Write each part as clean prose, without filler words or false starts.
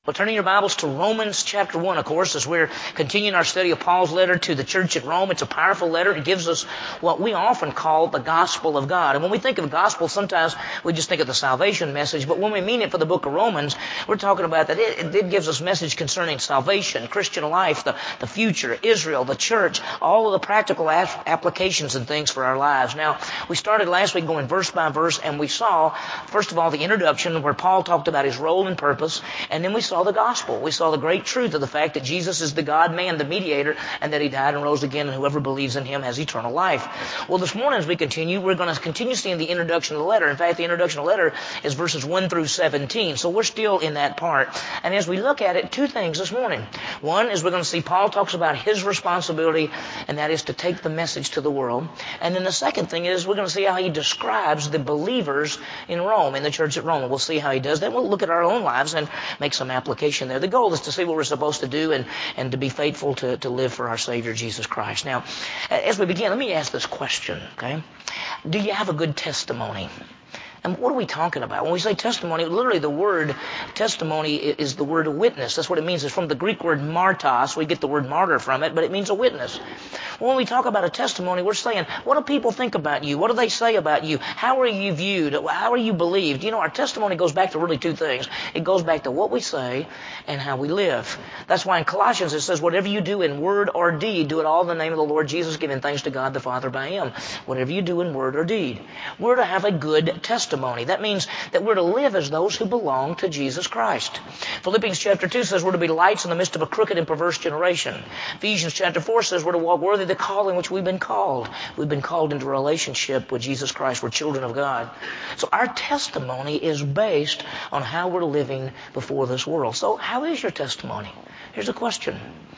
Well, turning your Bibles to Romans chapter 1, of course, as we're continuing our study of Paul's letter to the church at Rome. It's a powerful letter. It gives us what we often call the gospel of God. And when we think of the gospel, sometimes we just think of the salvation message. But when we mean it for the book of Romans, we're talking about that it gives us message concerning salvation, Christian life, the future, Israel, the church, all of the practical applications and things for our lives. Now, we started last week going verse by verse, and we saw, first of all, the introduction where Paul talked about his role and purpose, and then we saw the gospel. We saw the great truth of the fact that Jesus is the God-man, the mediator, and that he died and rose again, and whoever believes in him has eternal life. Well, this morning as we continue, we're going to continue seeing the introduction of the letter. In fact, the introduction of the letter is verses 1 through 17, so we're still in that part. And as we look at it, two things this morning. One is we're going to see Paul talks about his responsibility, and that is to take the message to the world. And then the second thing is we're going to see how he describes the believers in Rome, in the church at Rome. And we'll see how he does that. We'll look at our own lives and make some application there. The goal is to see what we're supposed to do and to be faithful to live for our Savior, Jesus Christ. Now, as we begin, let me ask this question, okay? Do you have a good testimony? And what are we talking about? When we say testimony, literally the word testimony is the word witness. That's what it means. It's from the Greek word martos. We get the word martyr from it, but it means a witness. When we talk about a testimony, we're saying, what do people think about you? What do they say about you? How are you viewed? How are you believed? You know, our testimony goes back to really two things. It goes back to what we say and how we live. That's why in Colossians it says, whatever you do in word or deed, do it all in the name of the Lord Jesus, giving thanks to God the Father by him. Whatever you do in word or deed. We're to have a good testimony. That means that we're to live as those who belong to Jesus Christ. Philippians chapter 2 says we're to be lights in the midst of a crooked and perverse generation. Ephesians chapter 4 says we're to walk worthy of the calling which we've been called. We've been called into relationship with Jesus Christ. We're children of God. So our testimony is based on how we're living before this world. So how is your testimony? Here's a question.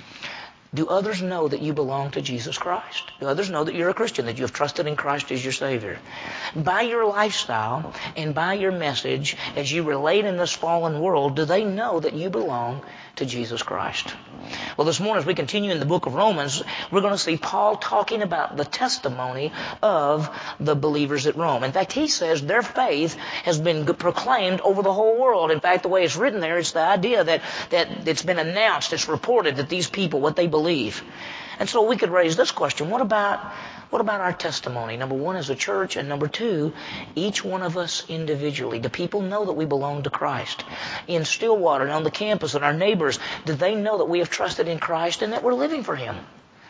Do others know that you belong to Jesus Christ? Do others know that you're a Christian, that you have trusted in Christ as your Savior? By your lifestyle and by your message, as you relate in this fallen world, do they know that you belong to Jesus Christ? Well, this morning as we continue in the book of Romans, we're going to see Paul talking about the testimony of the believers at Rome. In fact, he says their faith has been proclaimed over the whole world. In fact, the way it's written there, it's the idea that it's been announced, it's reported that these people, what they believe. And so we could raise this question, what about our testimony? Number one, as a church, and number two, each one of us individually. Do people know that we belong to Christ? In Stillwater and on the campus and our neighbors, do they know that we have trusted in Christ and that we're living for him?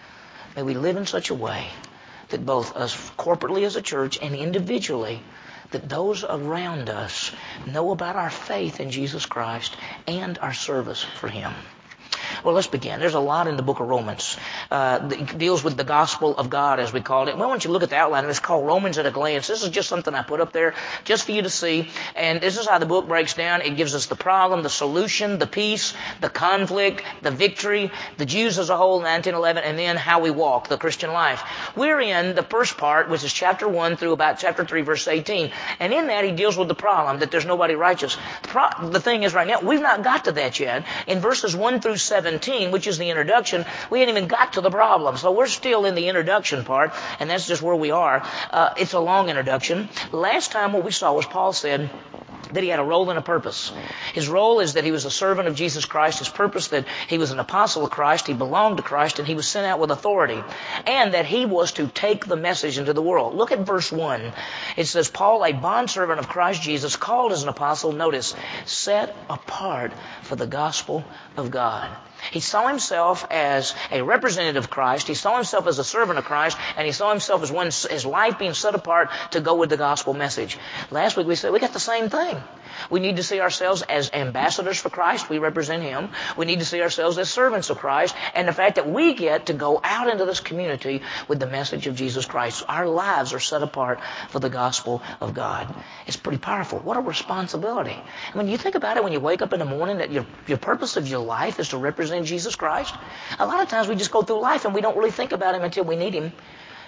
May we live in such a way that both us corporately as a church and individually, that those around us know about our faith in Jesus Christ and our service for him. Well, let's begin. There's a lot in the book of Romans that deals with the gospel of God, as we called it. Well, once you look at the outline, it's called Romans at a Glance. This is just something I put up there just for you to see. And this is how the book breaks down. It gives us the problem, the solution, the peace, the conflict, the victory, the Jews as a whole, 1911, and then how we walk, the Christian life. We're in the first part, which is chapter 1 through about chapter 3, verse 18. And in that, he deals with the problem that there's nobody righteous. The thing is right now, we've not got to that yet. In verses 1 through 17, which is the introduction, we ain't even got to the problem. So we're still in the introduction part, and that's just where we are. It's a long introduction. Last time what we saw was Paul said that he had a role and a purpose. His role is that he was a servant of Jesus Christ. His purpose that he was an apostle of Christ. He belonged to Christ, and he was sent out with authority. And that he was to take the message into the world. Look at verse 1. It says, Paul, a bondservant of Christ Jesus, called as an apostle, notice, set apart for the gospel of God. He saw himself as a representative of Christ. He saw himself as a servant of Christ, and he saw himself as one, his life being set apart to go with the gospel message. Last week we said we got the same thing. We need to see ourselves as ambassadors for Christ. We represent him. We need to see ourselves as servants of Christ, and the fact that we get to go out into this community with the message of Jesus Christ. Our lives are set apart for the gospel of God. It's pretty powerful. What a responsibility. I mean, you think about it when you wake up in the morning that your purpose of your life is to represent Jesus Christ. A lot of times we just go through life and we don't really think about him until we need him.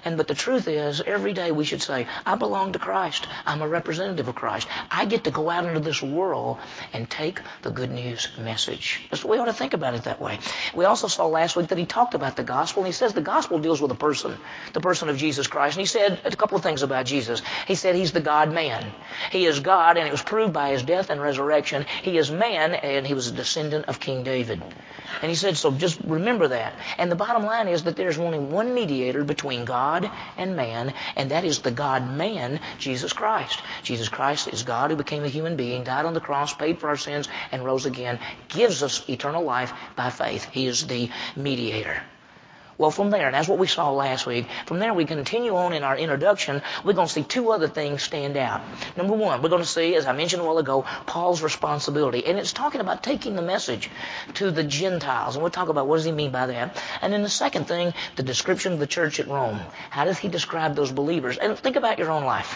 But the truth is, every day we should say, I belong to Christ. I'm a representative of Christ. I get to go out into this world and take the good news message. We ought to think about it that way. We also saw last week that he talked about the gospel, and he says the gospel deals with the person of Jesus Christ. And he said a couple of things about Jesus. He said he's the God-man. He is God, and it was proved by his death and resurrection. He is man, and he was a descendant of King David. And he said, so just remember that. And the bottom line is that there's only one mediator between God and man, and that is the God-man, Jesus Christ. Jesus Christ is God who became a human being, died on the cross, paid for our sins, and rose again, gives us eternal life by faith. He is the mediator. Well, from there, and that's what we saw last week, from there we continue on in our introduction. We're going to see two other things stand out. Number one, we're going to see, as I mentioned a while ago, Paul's responsibility. And it's talking about taking the message to the Gentiles. And we'll talk about what does he mean by that. And then the second thing, the description of the church at Rome. How does he describe those believers? And think about your own life.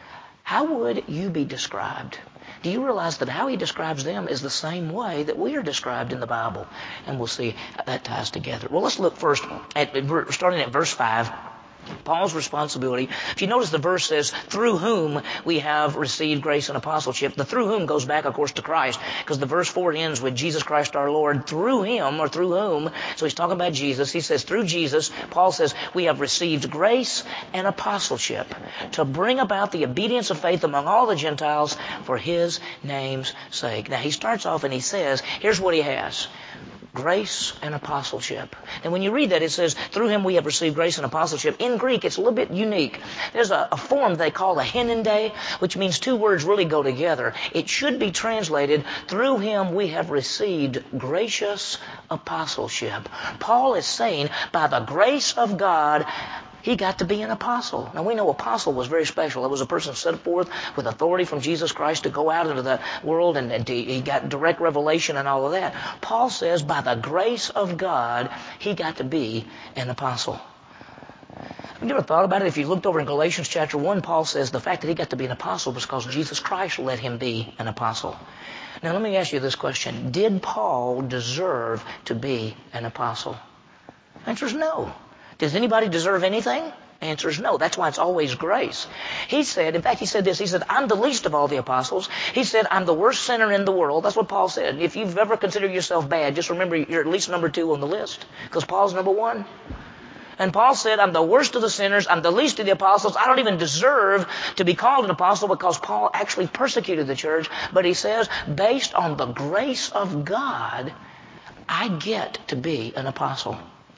How would you be described? Do you realize that how he describes them is the same way that we are described in the Bible? And we'll see how that ties together. Well, let's look first at starting at verse 5. Paul's responsibility. If you notice, the verse says, through whom we have received grace and apostleship. The through whom goes back, of course, to Christ, because the verse 4 ends with Jesus Christ our Lord, through him, or through whom. So he's talking about Jesus. He says, through Jesus, Paul says, we have received grace and apostleship to bring about the obedience of faith among all the Gentiles for his name's sake. Now, he starts off and he says, here's what he has. Grace and apostleship. And when you read that, it says, through him we have received grace and apostleship. In Greek, it's a little bit unique. There's a form they call a henende, which means two words really go together. It should be translated, through him we have received gracious apostleship. Paul is saying, by the grace of God, he got to be an apostle. Now, we know apostle was very special. It was a person set forth with authority from Jesus Christ to go out into the world, and he got direct revelation and all of that. Paul says, by the grace of God, he got to be an apostle. Have you ever thought about it? If you looked over in Galatians chapter 1, Paul says the fact that he got to be an apostle was because Jesus Christ let him be an apostle. Now, let me ask you this question. Did Paul deserve to be an apostle? The answer is no. Does anybody deserve anything? The answer is no. That's why it's always grace. He said, in fact, he said this. He said, I'm the least of all the apostles. He said, I'm the worst sinner in the world. That's what Paul said. If you've ever considered yourself bad, just remember you're at least number 2 on the list, because Paul's number 1. And Paul said, I'm the worst of the sinners. I'm the least of the apostles. I don't even deserve to be called an apostle, because Paul actually persecuted the church. But he says, based on the grace of God, I get to be an apostle.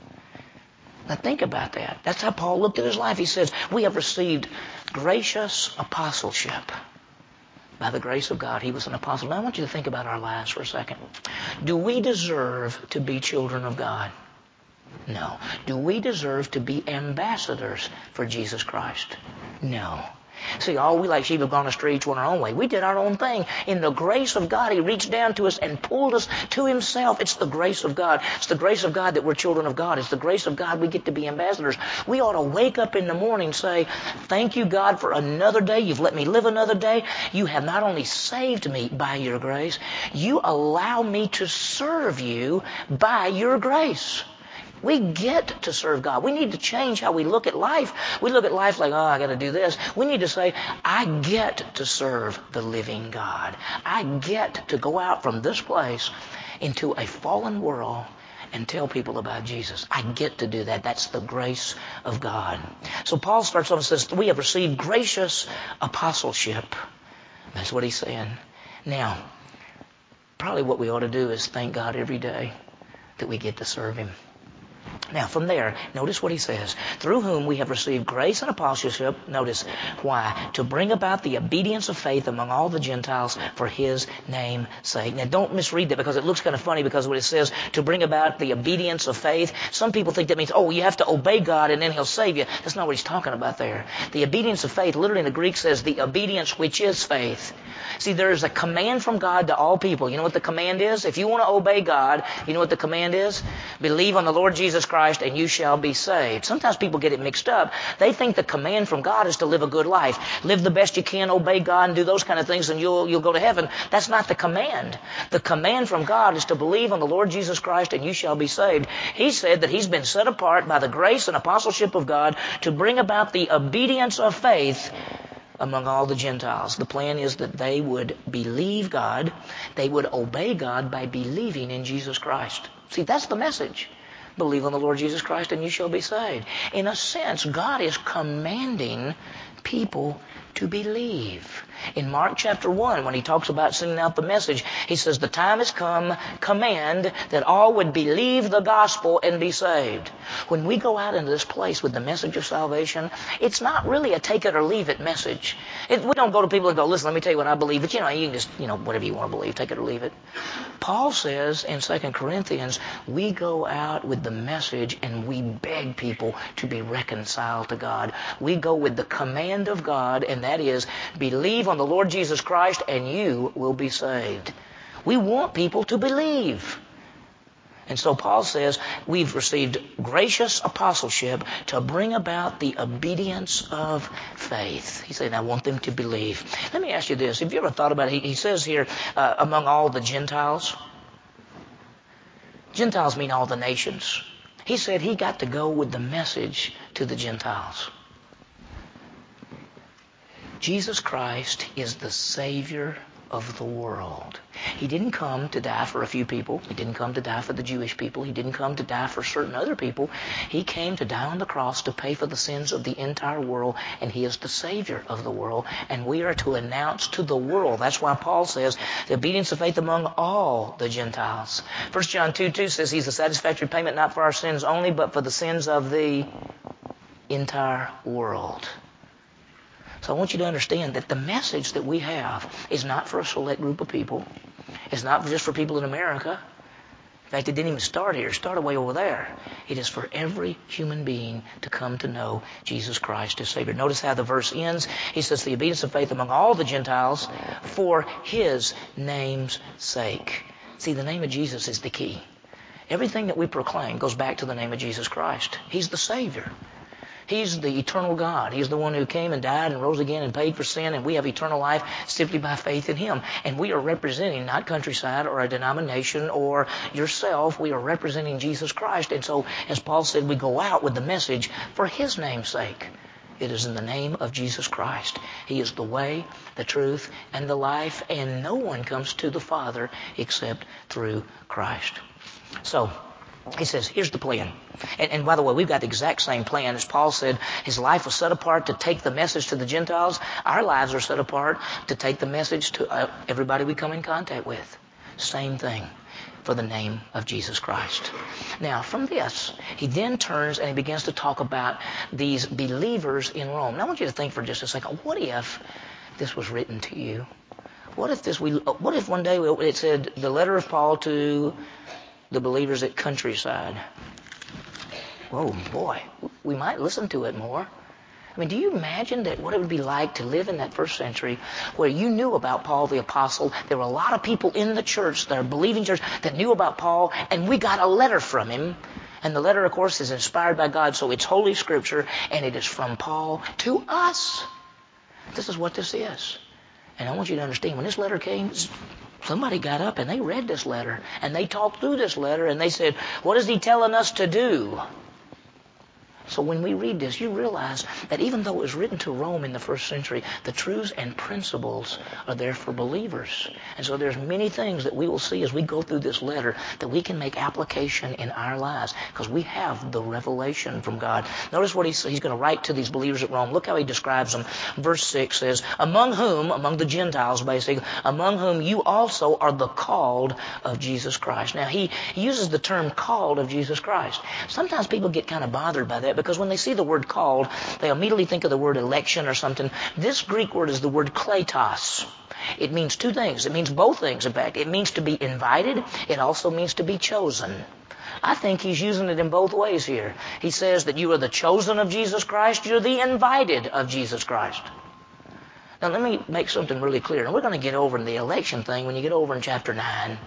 Now think about that. That's how Paul looked at his life. He says, we have received gracious apostleship. By the grace of God, he was an apostle. Now I want you to think about our lives for a second. Do we deserve to be children of God? No. Do we deserve to be ambassadors for Jesus Christ? No. See, all we like sheep have gone astray, each one our own way. We did our own thing. In the grace of God, he reached down to us and pulled us to himself. It's the grace of God. It's the grace of God that we're children of God. It's the grace of God we get to be ambassadors. We ought to wake up in the morning and say, thank you, God, for another day. You've let me live another day. You have not only saved me by your grace, you allow me to serve you by your grace. We get to serve God. We need to change how we look at life. We look at life like, oh, I got to do this. We need to say, I get to serve the living God. I get to go out from this place into a fallen world and tell people about Jesus. I get to do that. That's the grace of God. So Paul starts off and says, we have received gracious apostleship. That's what he's saying. Now, probably what we ought to do is thank God every day that we get to serve him. Now, from there, notice what he says. Through whom we have received grace and apostleship. Notice why? To bring about the obedience of faith among all the Gentiles for his name's sake. Now, don't misread that, because it looks kind of funny, because when it says to bring about the obedience of faith, some people think that means, oh, you have to obey God and then he'll save you. That's not what he's talking about there. The obedience of faith, literally in the Greek, says the obedience which is faith. See, there is a command from God to all people. You know what the command is? If you want to obey God, you know what the command is? Believe on the Lord Jesus Christ Christ and you shall be saved. Sometimes people get it mixed up. They think the command from God is to live a good life. Live the best you can, obey God, and do those kind of things, and you'll go to heaven. That's not the command. The command from God is to believe on the Lord Jesus Christ and you shall be saved. He said that he's been set apart by the grace and apostleship of God to bring about the obedience of faith among all the Gentiles. The plan is that they would believe God. They would obey God by believing in Jesus Christ. See, that's the message. Believe on the Lord Jesus Christ and you shall be saved. In a sense, God is commanding people to believe. In Mark chapter 1, when he talks about sending out the message, he says, the time has come, command that all would believe the gospel and be saved. When we go out into this place with the message of salvation, it's not really a take it or leave it message. We don't go to people and go, listen, let me tell you what I believe. But you can just, whatever you want to believe, take it or leave it. Paul says in 2 Corinthians, we go out with the message and we beg people to be reconciled to God. We go with the command of God, and that is, believe on the Lord Jesus Christ and you will be saved. We want people to believe. And so Paul says we've received gracious apostleship to bring about the obedience of faith. He said, I want them to believe. Let me ask you this. Have you ever thought about it? He says here, among all the Gentiles. Gentiles mean all the nations. He said he got to go with the message to the Gentiles. Jesus Christ is the Savior of the world. He didn't come to die for a few people. He didn't come to die for the Jewish people. He didn't come to die for certain other people. He came to die on the cross to pay for the sins of the entire world, and he is the Savior of the world, and we are to announce to the world. That's why Paul says the obedience of faith among all the Gentiles. 1 John 2:2 says he's a satisfactory payment not for our sins only, but for the sins of the entire world. So I want you to understand that the message that we have is not for a select group of people. It's not just for people in America. In fact, it didn't even start here. It started way over there. It is for every human being to come to know Jesus Christ as Savior. Notice how the verse ends. He says, the obedience of faith among all the Gentiles for his name's sake. See, the name of Jesus is the key. Everything that we proclaim goes back to the name of Jesus Christ. He's the Savior. He's the eternal God. He's the one who came and died and rose again and paid for sin, and we have eternal life simply by faith in him. And we are representing not Countryside or a denomination or yourself. We are representing Jesus Christ. And so, as Paul said, we go out with the message for his name's sake. It is in the name of Jesus Christ. He is the way, the truth, and the life, and no one comes to the Father except through Christ. So, he says, here's the plan. And by the way, we've got the exact same plan. As Paul said, his life was set apart to take the message to the Gentiles. Our lives are set apart to take the message to everybody we come in contact with. Same thing, for the name of Jesus Christ. Now, from this, he then turns and he begins to talk about these believers in Rome. Now, I want you to think for just a second, what if this was written to you? What if one day it said, the letter of Paul to the believers at Countryside? Whoa, boy, we might listen to it more. I mean, do you imagine that what it would be like to live in that first century where you knew about Paul the Apostle? There were a lot of people in the church, that are believing church, that knew about Paul, and we got a letter from him. And the letter, of course, is inspired by God, so it's Holy Scripture, and it is from Paul to us. This is what this is. And I want you to understand, when this letter came, somebody got up and they read this letter, and they talked through this letter, and they said, what is he telling us to do? So when we read this, you realize that even though it was written to Rome in the first century, the truths and principles are there for believers. And so there's many things that we will see as we go through this letter that we can make application in our lives because we have the revelation from God. Notice what he's going to write to these believers at Rome. Look how he describes them. Verse 6 says, among the Gentiles basically, among whom you also are the called of Jesus Christ. Now he uses the term called of Jesus Christ. Sometimes people get kind of bothered by that, because when they see the word called, they immediately think of the word election or something. This Greek word is the word kletos. It means two things. It means both things, in fact. It means to be invited. It also means to be chosen. I think he's using it in both ways here. He says that you are the chosen of Jesus Christ. You're the invited of Jesus Christ. Now, let me make something really clear. And we're going to get over in the election thing when you get over in chapter 9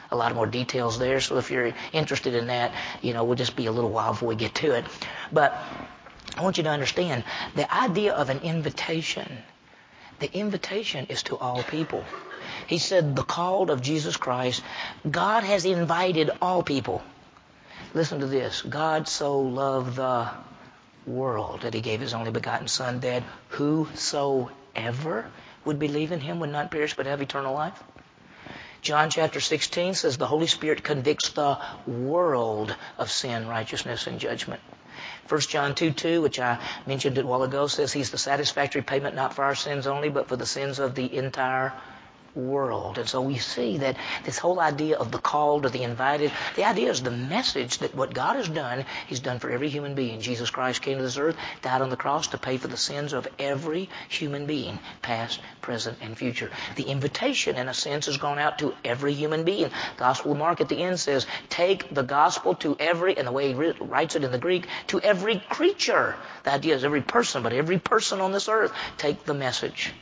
a lot more details there. So if you're interested in that, we'll just be a little while before we get to it. But I want you to understand the idea of an invitation. The invitation is to all people. He said, the called of Jesus Christ. God has invited all people. Listen to this. God so loved the world that he gave his only begotten Son, that whosoever would believe in him would not perish but have eternal life. John chapter 16 says the Holy Spirit convicts the world of sin, righteousness, and judgment. 1 John 2:2, which I mentioned a while ago, says he's the satisfactory payment not for our sins only, but for the sins of the entire world. And so we see that this whole idea of the called or the invited, the idea is the message that what God has done, he's done for every human being. Jesus Christ came to this earth, died on the cross to pay for the sins of every human being, past, present, and future. The invitation, in a sense, has gone out to every human being. Gospel of Mark at the end says, take the gospel to every, and the way he writes it in the Greek, to every creature. The idea is every person, but every person on this earth, take the message.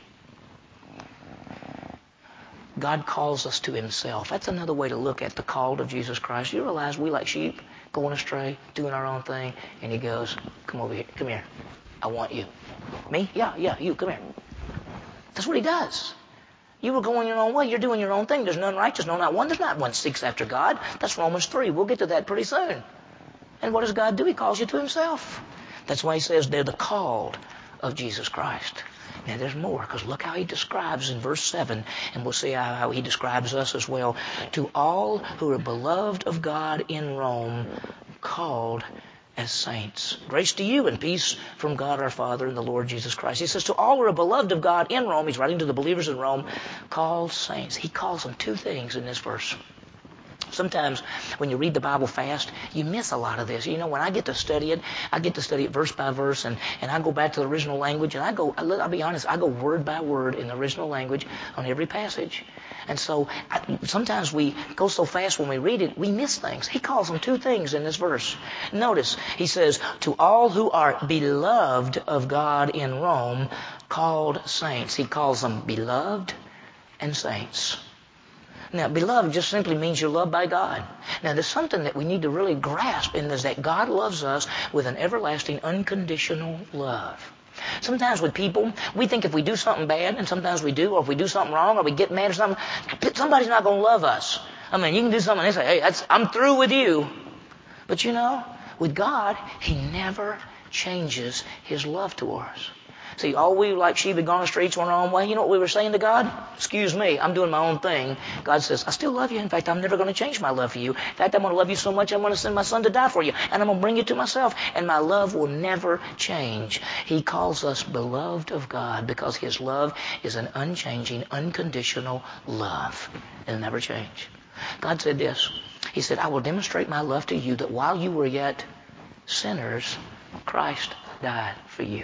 God calls us to himself. That's another way to look at the call of Jesus Christ. You realize we like sheep, going astray, doing our own thing, and he goes, come over here, come here. I want you. Me? Yeah, you, come here. That's what he does. You were going your own way. You're doing your own thing. There's none righteous, no, not one. There's not one seeks after God. That's Romans 3. We'll get to that pretty soon. And what does God do? He calls you to himself. That's why he says they're the called of Jesus Christ. Now, there's more, because look how he describes in verse 7, and we'll see how he describes us as well. To all who are beloved of God in Rome, called as saints. Grace to you and peace from God our Father and the Lord Jesus Christ. He says to all who are beloved of God in Rome, he's writing to the believers in Rome, called saints. He calls them two things in this verse. Sometimes when you read the Bible fast, you miss a lot of this. When I get to study it verse by verse, and I go back to the original language, and I'll be honest, I go word by word in the original language on every passage. And so sometimes we go so fast when we read it, we miss things. He calls them two things in this verse. Notice, he says, to all who are beloved of God in Rome, called saints. He calls them beloved and saints. Now, beloved just simply means you're loved by God. Now, there's something that we need to really grasp, and is that God loves us with an everlasting, unconditional love. Sometimes with people, we think if we do something bad, and sometimes we do, or if we do something wrong, or we get mad or something, somebody's not going to love us. I mean, you can do something and they say, hey, I'm through with you. But with God, he never changes his love to us. See, all we like sheep had gone astray, each one our own way. You know what we were saying to God? Excuse me, I'm doing my own thing. God says, I still love you. In fact, I'm never going to change my love for you. In fact, I'm going to love you so much, I'm going to send my Son to die for you. And I'm going to bring you to myself. And my love will never change. He calls us beloved of God because his love is an unchanging, unconditional love. It'll never change. God said this. He said, I will demonstrate my love to you that while you were yet sinners, Christ died for you.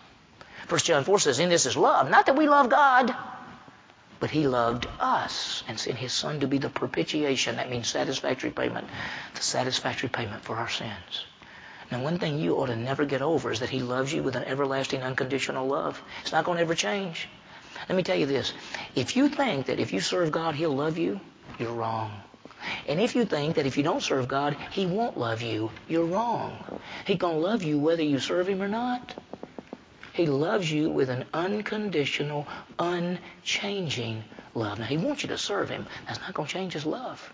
1 John 4 says, in this is love. Not that we love God, but he loved us and sent his Son to be the propitiation. That means satisfactory payment. The satisfactory payment for our sins. Now, one thing you ought to never get over is that he loves you with an everlasting, unconditional love. It's not going to ever change. Let me tell you this. If you think that if you serve God, he'll love you, you're wrong. And if you think that if you don't serve God, he won't love you, you're wrong. He's going to love you whether you serve him or not. He loves you with an unconditional, unchanging love. Now, he wants you to serve him. That's not going to change his love.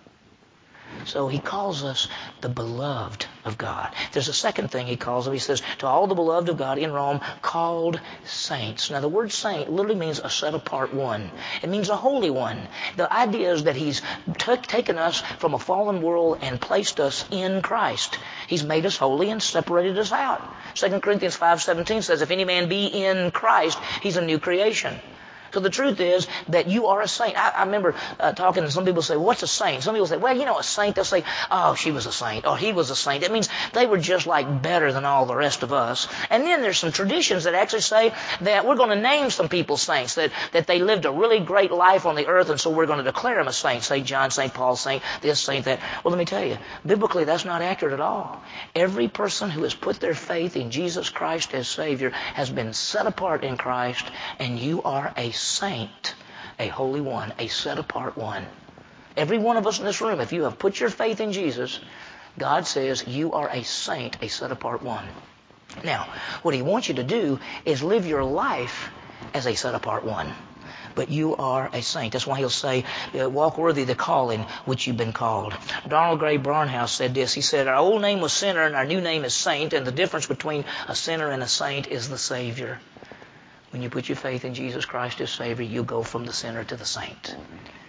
So he calls us the beloved of God. There's a second thing he calls them. He says, to all the beloved of God in Rome, called saints. Now, the word saint literally means a set-apart one. It means a holy one. The idea is that he's taken us from a fallen world and placed us in Christ. He's made us holy and separated us out. 2 Corinthians 5:17 says, if any man be in Christ, he's a new creation. So the truth is that you are a saint. I remember talking to some people say, what's a saint? Some people say, well, a saint, they'll say, oh, she was a saint, or he was a saint. It means they were just like better than all the rest of us. And then there's some traditions that actually say that we're going to name some people saints, that they lived a really great life on the earth, and so we're going to declare them a saint. St. John, St. Paul, saint this, saint that. Well, let me tell you, biblically that's not accurate at all. Every person who has put their faith in Jesus Christ as Savior has been set apart in Christ, and you are a saint, a holy one, a set-apart one. Every one of us in this room, if you have put your faith in Jesus, God says you are a saint, a set-apart one. Now, what He wants you to do is live your life as a set-apart one. But you are a saint. That's why He'll say, walk worthy of the calling which you've been called. Donald Gray Barnhouse said this. He said, our old name was sinner and our new name is saint, and the difference between a sinner and a saint is the Savior. When you put your faith in Jesus Christ as Savior, you go from the sinner to the saint.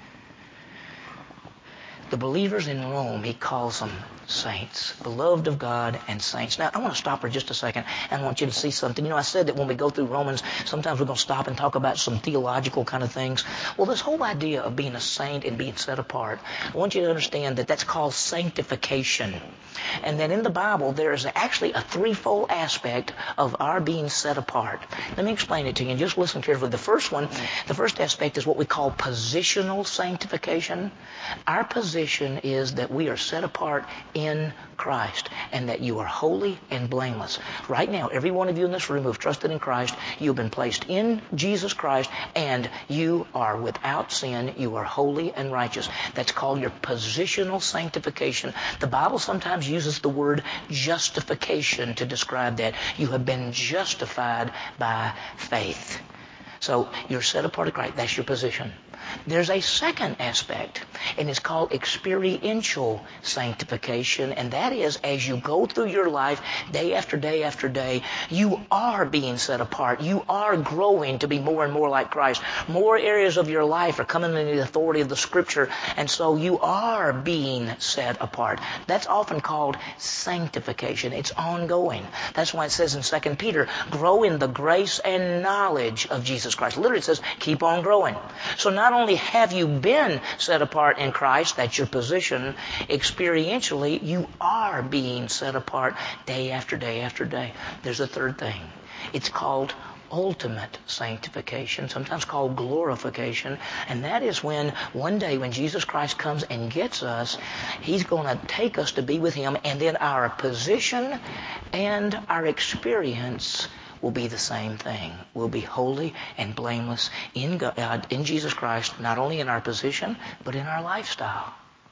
The believers in Rome, He calls them saints, beloved of God and saints. Now, I want to stop for just a second and I want you to see something. You know, I said that when we go through Romans, sometimes we're going to stop and talk about some theological kind of things. Well, this whole idea of being a saint and being set apart, I want you to understand that that's called sanctification. And that in the Bible, there is actually a threefold aspect of our being set apart. Let me explain it to you and just listen carefully. The first aspect is what we call positional sanctification. Our position is that we are set apart in Christ and that you are holy and blameless. Right now, every one of you in this room who have trusted in Christ, you've been placed in Jesus Christ and you are without sin. You are holy and righteous. That's called your positional sanctification. The Bible sometimes uses the word justification to describe that. You have been justified by faith. So you're set apart in Christ. That's your position. There's a second aspect, and it's called experiential sanctification, and that is as you go through your life day after day after day, you are being set apart. You are growing to be more and more like Christ. More areas of your life are coming into the authority of the Scripture, and so you are being set apart. That's often called sanctification. It's ongoing. That's why it says in 2 Peter, grow in the grace and knowledge of Jesus Christ. Literally it says, keep on growing. So not only have you been set apart in Christ, that's your position, experientially, you are being set apart day after day after day. There's a third thing. It's called ultimate sanctification, sometimes called glorification, and that is when one day when Jesus Christ comes and gets us, He's going to take us to be with Him, and then our position and our experience will be the same thing. We'll be holy and blameless in God, in Jesus Christ, not only in our position, but in our lifestyle.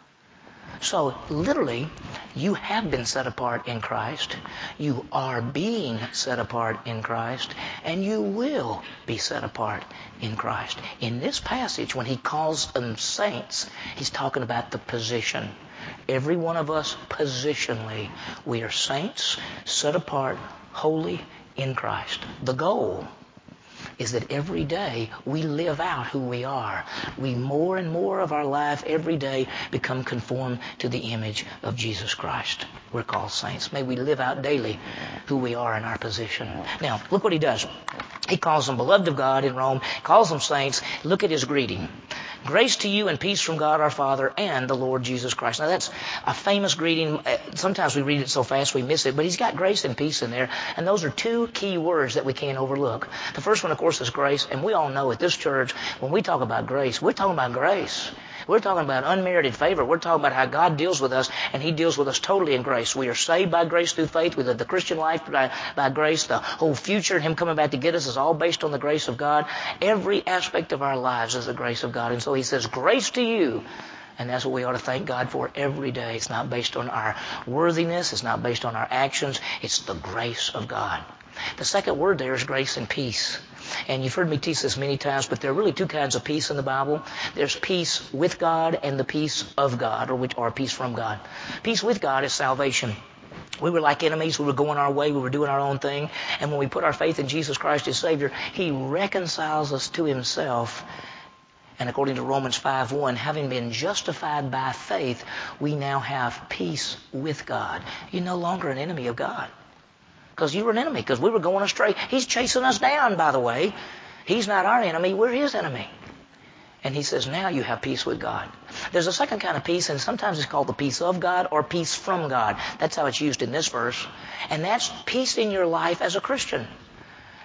So, literally, you have been set apart in Christ. You are being set apart in Christ. And you will be set apart in Christ. In this passage, when He calls them saints, He's talking about the position. Every one of us, positionally, we are saints, set apart, holy, in Christ. The goal is that every day we live out who we are. We more and more of our life every day become conformed to the image of Jesus Christ. We're called saints. May we live out daily who we are in our position. Now, look what He does. He calls them beloved of God in Rome, calls them saints. Look at His greeting. Grace to you and peace from God our Father and the Lord Jesus Christ. Now that's a famous greeting. Sometimes we read it so fast we miss it, but He's got grace and peace in there. And those are two key words that we can't overlook. The first one, of course, is grace. And we all know at this church, when we talk about grace, we're talking about grace. We're talking about unmerited favor. We're talking about how God deals with us, and He deals with us totally in grace. We are saved by grace through faith. We live the Christian life by grace. The whole future, Him coming back to get us, is all based on the grace of God. Every aspect of our lives is the grace of God. And so He says, grace to you. And that's what we ought to thank God for every day. It's not based on our worthiness. It's not based on our actions. It's the grace of God. The second word there is grace and peace. And you've heard me teach this many times, but there are really two kinds of peace in the Bible. There's peace with God and the peace of God, or peace from God. Peace with God is salvation. We were like enemies. We were going our way. We were doing our own thing. And when we put our faith in Jesus Christ as Savior, He reconciles us to Himself. And according to Romans 5:1, having been justified by faith, we now have peace with God. You're no longer an enemy of God. Because you were an enemy, because we were going astray. He's chasing us down, by the way. He's not our enemy, we're His enemy. And He says, now you have peace with God. There's a second kind of peace, and sometimes it's called the peace of God or peace from God. That's how it's used in this verse. And that's peace in your life as a Christian.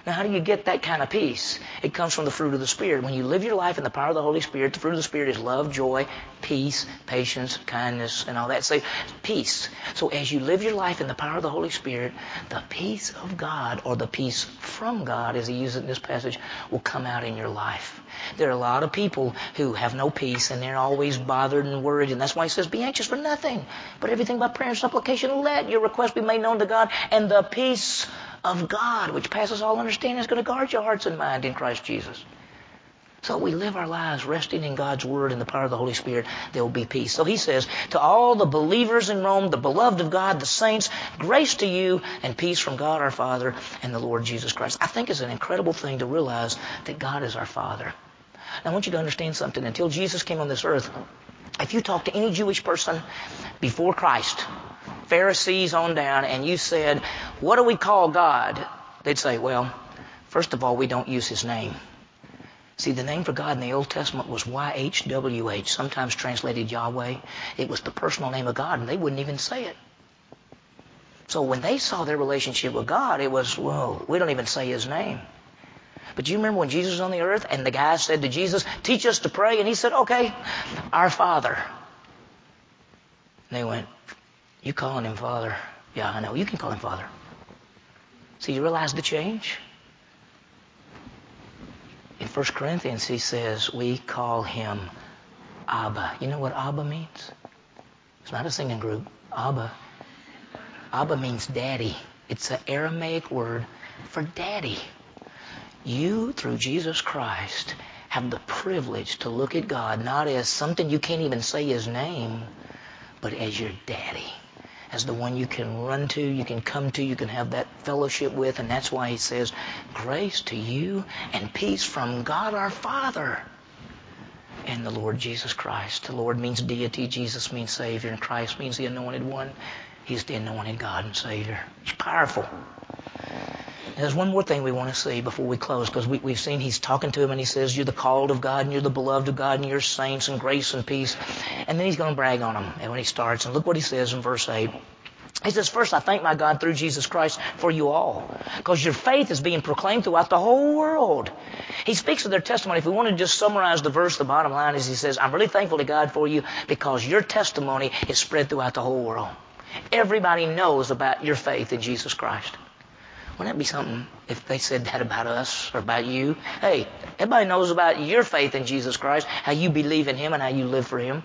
Now, how do you get that kind of peace? It comes from the fruit of the Spirit. When you live your life in the power of the Holy Spirit, the fruit of the Spirit is love, joy, peace, patience, kindness, and all that. So, peace. So as you live your life in the power of the Holy Spirit, the peace of God, or the peace from God, as he uses it in this passage, will come out in your life. There are a lot of people who have no peace, and they're always bothered and worried, and that's why he says, be anxious for nothing, but everything by prayer and supplication, let your request be made known to God, and the peace of God, which passes all understanding, is going to guard your hearts and mind in Christ Jesus. So we live our lives resting in God's Word and the power of the Holy Spirit, there will be peace. So he says, to all the believers in Rome, the beloved of God, the saints, grace to you and peace from God our Father and the Lord Jesus Christ. I think it's an incredible thing to realize that God is our Father. Now I want you to understand something. Until Jesus came on this earth, if you talk to any Jewish person before Christ, Pharisees on down, and you said, what do we call God? They'd say, well, first of all, we don't use his name. See, the name for God in the Old Testament was YHWH, sometimes translated Yahweh. It was the personal name of God, and they wouldn't even say it. So when they saw their relationship with God, it was, whoa, we don't even say his name. But you remember when Jesus was on the earth, and the guy said to Jesus, teach us to pray, and he said, okay, our Father. And they went, you calling him Father? Yeah, I know. You can call him Father. So you realize the change? In 1 Corinthians, he says, we call him Abba. You know what Abba means? It's not a singing group. Abba. Abba means daddy. It's an Aramaic word for daddy. You, through Jesus Christ, have the privilege to look at God not as something you can't even say his name, but as your daddy, as the one you can run to, you can come to, you can have that fellowship with. And that's why he says, grace to you and peace from God our Father and the Lord Jesus Christ. The Lord means deity, Jesus means Savior, and Christ means the anointed one. He's the anointed God and Savior. It's powerful. There's one more thing we want to see before we close, because we've seen he's talking to him and he says, you're the called of God and you're the beloved of God and you're saints and grace and peace. And then he's going to brag on them. And when he starts, and look what he says in verse 8. He says, first, I thank my God through Jesus Christ for you all, because your faith is being proclaimed throughout the whole world. He speaks of their testimony. If we want to just summarize the verse, the bottom line is he says, I'm really thankful to God for you because your testimony is spread throughout the whole world. Everybody knows about your faith in Jesus Christ. Wouldn't that be something if they said that about us or about you? Hey, everybody knows about your faith in Jesus Christ, how you believe in him and how you live for him.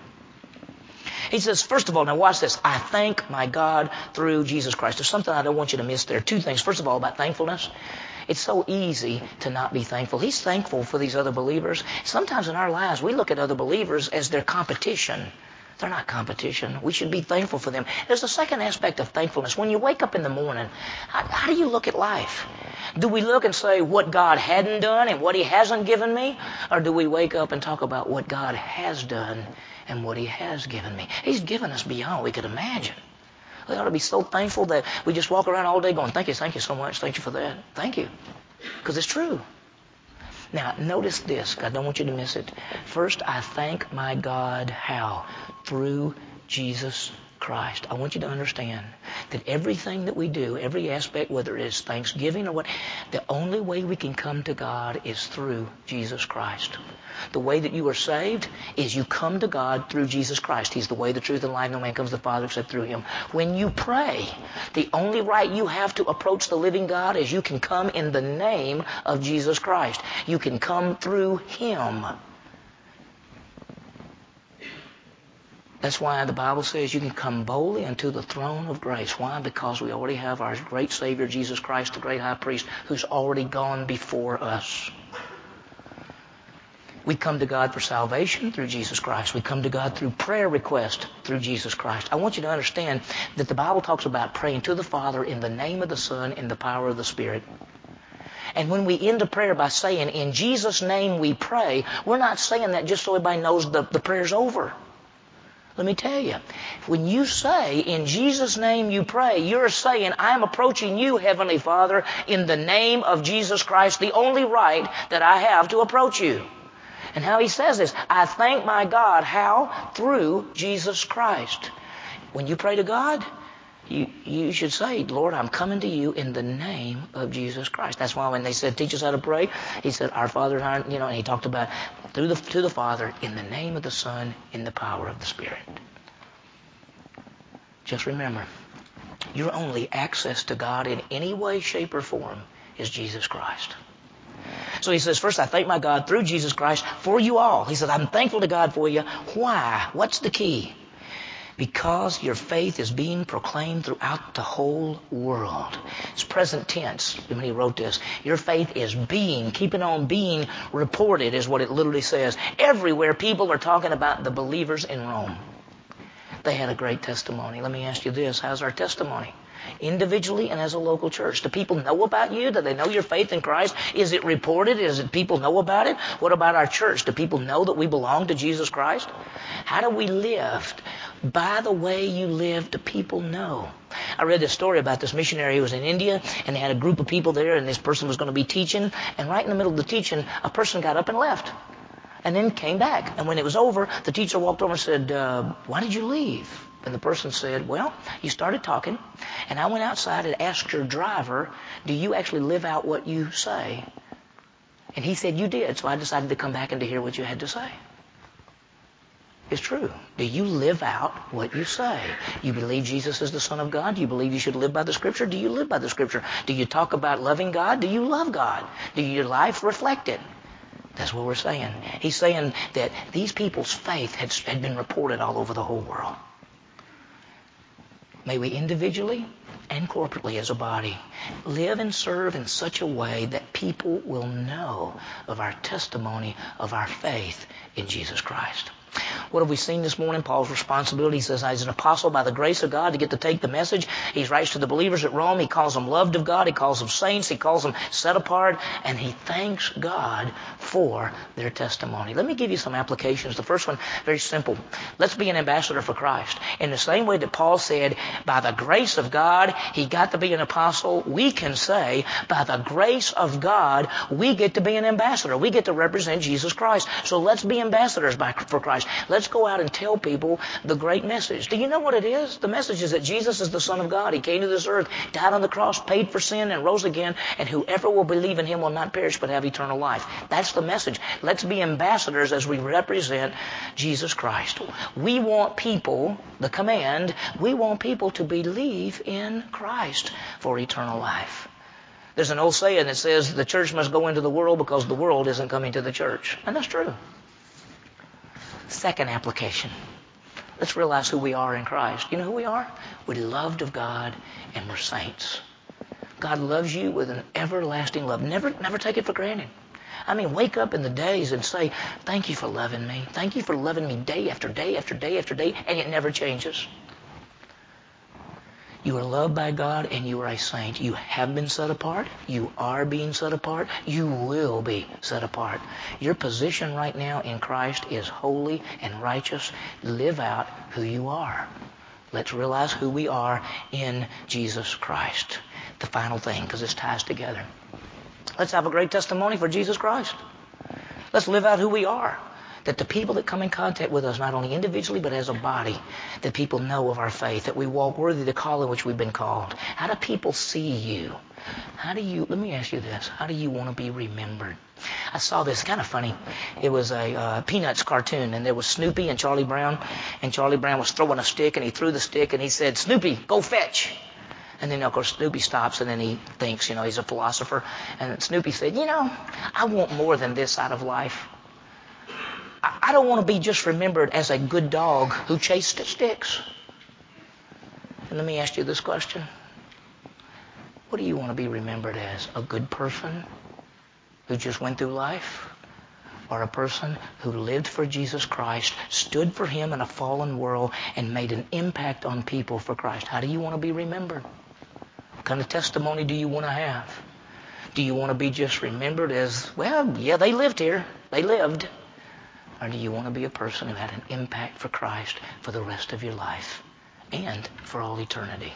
He says, first of all, now watch this. I thank my God through Jesus Christ. There's something I don't want you to miss there. Two things. First of all, about thankfulness. It's so easy to not be thankful. He's thankful for these other believers. Sometimes in our lives, we look at other believers as their competition. They're not competition. We should be thankful for them. There's a second aspect of thankfulness. When you wake up in the morning, how do you look at life? Do we look and say what God hadn't done and what he hasn't given me? Or do we wake up and talk about what God has done and what he has given me? He's given us beyond we could imagine. We ought to be so thankful that we just walk around all day going, thank you so much, thank you for that. Thank you. Because it's true. Now, notice this. I don't want you to miss it. First, I thank my God how? Through Jesus Christ. I want you to understand that everything that we do, every aspect, whether it is thanksgiving or what, the only way we can come to God is through Jesus Christ. The way that you are saved is you come to God through Jesus Christ. He's the way, the truth, and life. No man comes to the Father except through him. When you pray, the only right you have to approach the living God is you can come in the name of Jesus Christ. You can come through him. That's why the Bible says you can come boldly unto the throne of grace. Why? Because we already have our great Savior, Jesus Christ, the great high priest, who's already gone before us. We come to God for salvation through Jesus Christ. We come to God through prayer request through Jesus Christ. I want you to understand that the Bible talks about praying to the Father in the name of the Son, in the power of the Spirit. And when we end a prayer by saying, in Jesus' name we pray, we're not saying that just so everybody knows the prayer's over. Let me tell you, when you say, in Jesus' name you pray, you're saying, I'm approaching you, Heavenly Father, in the name of Jesus Christ, the only right that I have to approach you. And how he says this, I thank my God, how? Through Jesus Christ. When you pray to God, You should say, Lord, I'm coming to you in the name of Jesus Christ. That's why when they said, teach us how to pray, he said, our Father, and he talked about to the Father, in the name of the Son, in the power of the Spirit. Just remember, your only access to God in any way, shape, or form is Jesus Christ. So he says, first, I thank my God through Jesus Christ for you all. He said, I'm thankful to God for you. Why? What's the key? Because your faith is being proclaimed throughout the whole world. It's present tense when he wrote this. Your faith is keeping on being reported is what it literally says. Everywhere people are talking about the believers in Rome. They had a great testimony. Let me ask you this. How's our testimony? Individually and as a local church. Do people know about you? Do they know your faith in Christ? Is it reported? Is it people know about it? What about our church? Do people know that we belong to Jesus Christ? How do we live? By the way you live, do people know? I read this story about this missionary who was in India, and they had a group of people there, and this person was going to be teaching, and right in the middle of the teaching, a person got up and left, and then came back. And when it was over, the teacher walked over and said, why did you leave? And the person said, well, you started talking, and I went outside and asked your driver, do you actually live out what you say? And he said, you did, so I decided to come back and to hear what you had to say. It's true. Do you live out what you say? You believe Jesus is the Son of God? Do you believe you should live by the Scripture? Do you live by the Scripture? Do you talk about loving God? Do you love God? Do your life reflect it? That's what we're saying. He's saying that these people's faith had been reported all over the whole world. May we individually and corporately as a body live and serve in such a way that people will know of our testimony of our faith in Jesus Christ. What have we seen this morning? Paul's responsibility. He says, he's an apostle by the grace of God to get to take the message. He writes to the believers at Rome. He calls them loved of God. He calls them saints. He calls them set apart. And he thanks God for their testimony. Let me give you some applications. The first one, very simple. Let's be an ambassador for Christ. In the same way that Paul said, by the grace of God, he got to be an apostle, we can say, by the grace of God, we get to be an ambassador. We get to represent Jesus Christ. So let's be ambassadors for Christ. Let's go out and tell people the great message. Do you know what it is? The message is that Jesus is the Son of God. He came to this earth, died on the cross, paid for sin, and rose again, and whoever will believe in him will not perish but have eternal life. That's the message. Let's be ambassadors as we represent Jesus Christ. We want people, the command, we want people to believe in Christ for eternal life. There's an old saying that says the church must go into the world because the world isn't coming to the church. And that's true. Second application. Let's realize who we are in Christ. You know who we are? We're loved of God and we're saints. God loves you with an everlasting love. Never take it for granted. I mean, wake up in the days and say, thank you for loving me. Thank you for loving me day after day after day after day, and it never changes. You are loved by God and you are a saint. You have been set apart. You are being set apart. You will be set apart. Your position right now in Christ is holy and righteous. Live out who you are. Let's realize who we are in Jesus Christ. The final thing, because this ties together. Let's have a great testimony for Jesus Christ. Let's live out who we are. That the people that come in contact with us, not only individually but as a body, that people know of our faith, that we walk worthy of the call in which we've been called. How do people see you? Let me ask you this, how do you want to be remembered? I saw this, kind of funny. It was a Peanuts cartoon, and there was Snoopy and Charlie Brown, and Charlie Brown was throwing a stick, and he threw the stick, and he said, Snoopy, go fetch. And then, of course, Snoopy stops, and then he thinks, he's a philosopher. And Snoopy said, I want more than this out of life. I don't want to be just remembered as a good dog who chased sticks. And let me ask you this question. What do you want to be remembered as? A good person who just went through life? Or a person who lived for Jesus Christ, stood for him in a fallen world, and made an impact on people for Christ? How do you want to be remembered? What kind of testimony do you want to have? Do you want to be just remembered as, they lived here. They lived. Or do you want to be a person who had an impact for Christ for the rest of your life and for all eternity?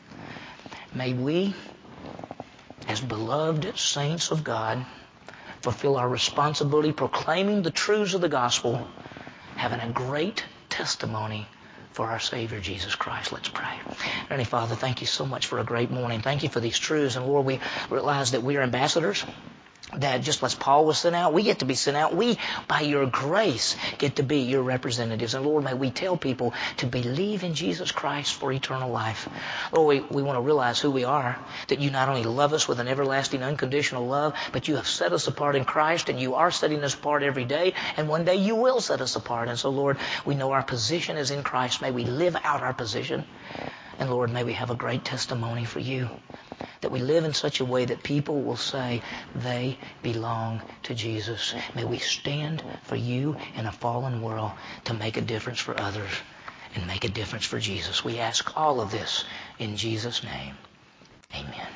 May we, as beloved saints of God, fulfill our responsibility proclaiming the truths of the gospel, having a great testimony for our Savior, Jesus Christ. Let's pray. Heavenly Father, thank you so much for a great morning. Thank you for these truths. And Lord, we realize that we are ambassadors, that just as Paul was sent out, we get to be sent out. We, by your grace, get to be your representatives. And Lord, may we tell people to believe in Jesus Christ for eternal life. Lord, we want to realize who we are, that you not only love us with an everlasting, unconditional love, but you have set us apart in Christ, and you are setting us apart every day, and one day you will set us apart. And so, Lord, we know our position is in Christ. May we live out our position. And Lord, may we have a great testimony for you, that we live in such a way that people will say they belong to Jesus. May we stand for you in a fallen world to make a difference for others and make a difference for Jesus. We ask all of this in Jesus' name. Amen.